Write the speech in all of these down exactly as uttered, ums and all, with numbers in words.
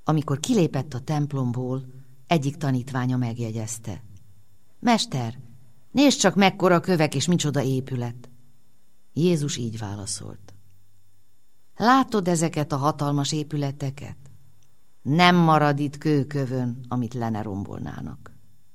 Amikor kilépett a templomból, egyik tanítványa megjegyezte: Mester, nézd csak, mekkora kövek és micsoda épület. Jézus így válaszolt: Látod ezeket a hatalmas épületeket? Nem marad itt kőkövön, amit le ne rombolnának.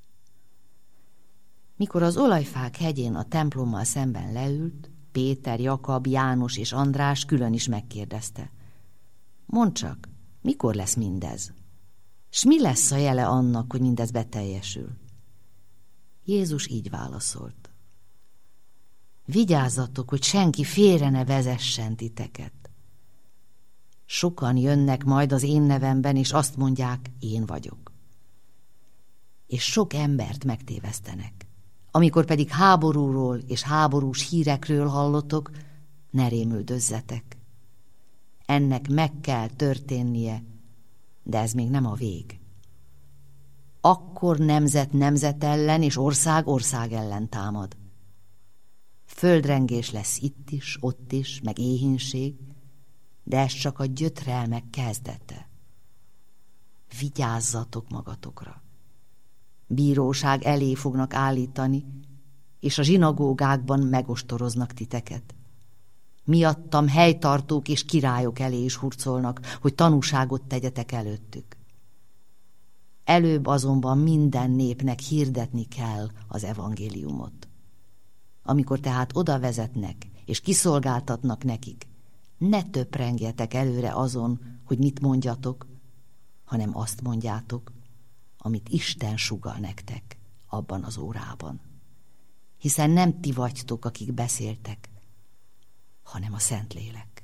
Mikor az olajfák hegyén a templommal szemben leült, Péter, Jakab, János és András külön is megkérdezte: Mondd csak, mikor lesz mindez? S mi lesz a jele annak, hogy mindez beteljesül? Jézus így válaszolt: Vigyázzatok, hogy senki félre ne vezessen titeket. Sokan jönnek majd az én nevemben, és azt mondják, én vagyok. És sok embert megtévesztenek. Amikor pedig háborúról és háborús hírekről hallotok, ne rémüldözzetek. Ennek meg kell történnie, de ez még nem a vég. Akkor nemzet nemzet ellen és ország ország ellen támad. Földrengés lesz itt is, ott is, meg éhínség, de ez csak a gyötrelmek kezdete. Vigyázzatok magatokra. Bíróság elé fognak állítani, és a zsinagógákban megostoroznak titeket. Miattam helytartók és királyok elé is hurcolnak, hogy tanúságot tegyetek előttük. Előbb azonban minden népnek hirdetni kell az evangéliumot. Amikor tehát oda vezetnek és kiszolgáltatnak nekik, ne töprengjetek előre azon, hogy mit mondjatok, hanem azt mondjátok, amit Isten sugall nektek abban az órában. Hiszen nem ti vagytok, akik beszéltek, hanem a Szentlélek.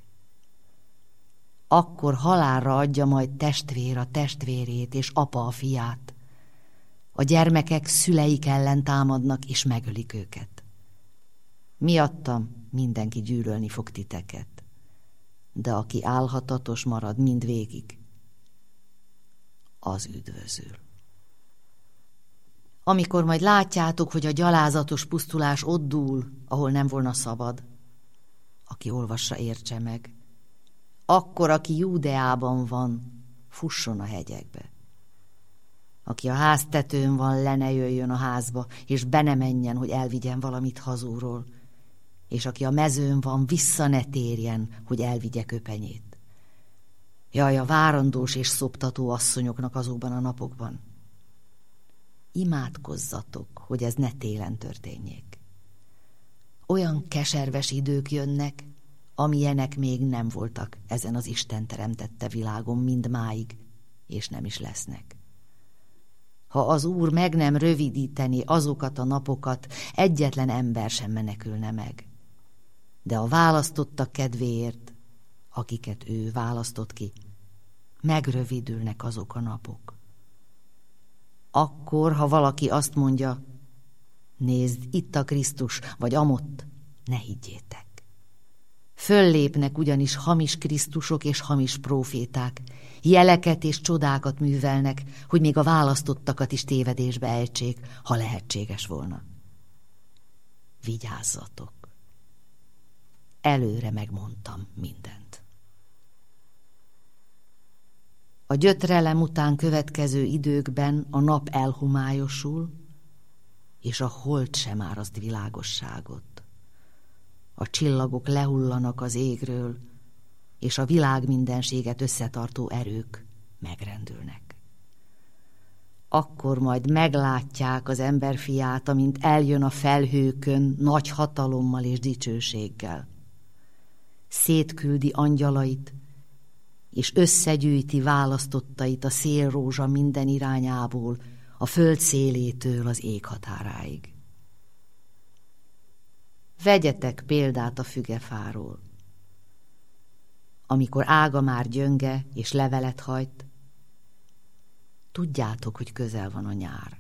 Akkor halálra adja majd testvér a testvérét, és apa a fiát. A gyermekek szüleik ellen támadnak, és megölik őket. Miattam mindenki gyűlölni fog titeket, de aki álhatatos marad mindvégig, az üdvözül. Amikor majd látjátok, hogy a gyalázatos pusztulás ott dúl, ahol nem volna szabad, aki olvassa, értse meg, akkor, aki Júdeában van, fusson a hegyekbe. Aki a háztetőn van, le ne jöjjön a házba, és be ne menjen, hogy elvigyen valamit hazúról, és aki a mezőn van, vissza ne térjen, hogy elvigye köpenyét. Jaj, a várandós és szoptató asszonyoknak azokban a napokban. Imádkozzatok, hogy ez ne télen történjék. Olyan keserves idők jönnek, amilyenek még nem voltak ezen az Isten teremtette világon mindmáig, és nem is lesznek. Ha az Úr meg nem rövidíteni azokat a napokat, egyetlen ember sem menekülne meg. De a választottak kedvéért, akiket ő választott ki, megrövidülnek azok a napok. Akkor, ha valaki azt mondja, nézd, itt a Krisztus, vagy amott, ne higgyétek. Föllépnek ugyanis hamis Krisztusok és hamis próféták, jeleket és csodákat művelnek, hogy még a választottakat is tévedésbe ejtsék, ha lehetséges volna. Vigyázzatok! Előre megmondtam mindent. A gyötrelem után következő időkben a nap elhomályosul, és a hold sem áraszt világosságot. A csillagok lehullanak az égről, és a világ mindenséget összetartó erők megrendülnek. Akkor majd meglátják az emberfiát, amint eljön a felhőkön nagy hatalommal és dicsőséggel. Szétküldi angyalait, és összegyűjti választottait a szélrózsa minden irányából, a föld szélétől az ég határáig. Vegyetek példát a fügefáról. Amikor ága már gyönge és levelet hajt, tudjátok, hogy közel van a nyár.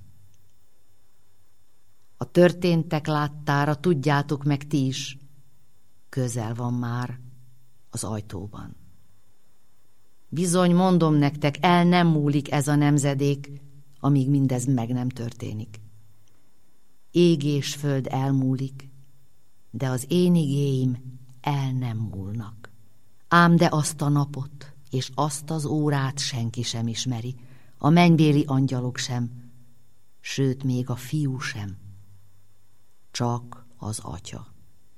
A történtek láttára tudjátok meg ti is, közel van már az ajtóban. Bizony, mondom nektek, el nem múlik ez a nemzedék, amíg mindez meg nem történik. Ég és föld elmúlik, de az én igéim el nem múlnak. Ám de azt a napot, és azt az órát senki sem ismeri, a mennybéli angyalok sem, sőt, még a fiú sem, csak az atya.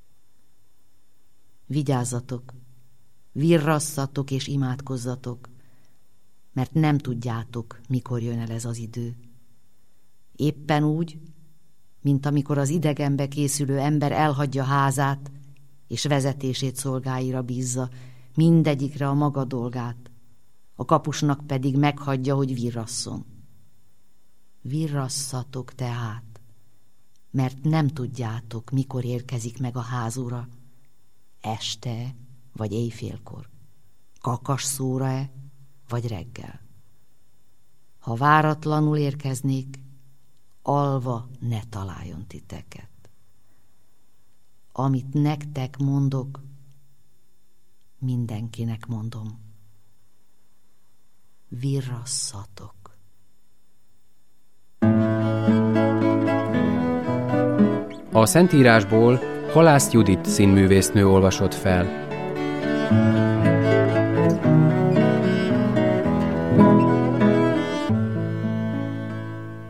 Vigyázzatok, virrasszatok és imádkozzatok, mert nem tudjátok, mikor jön el ez az idő. Éppen úgy, mint amikor az idegenbe készülő ember elhagyja házát, és vezetését szolgáira bízza, mindegyikre a maga dolgát, a kapusnak pedig meghagyja, hogy virrasszon. Virrasszatok tehát, mert nem tudjátok, mikor érkezik meg a házura, este vagy éjfélkor, kakas szóra-e, vagy reggel. Ha váratlanul érkeznék, alva ne találjon titeket. Amit nektek mondok, mindenkinek mondom. Virrasszatok. A Szentírásból Halász Judit színművésznő olvasott fel.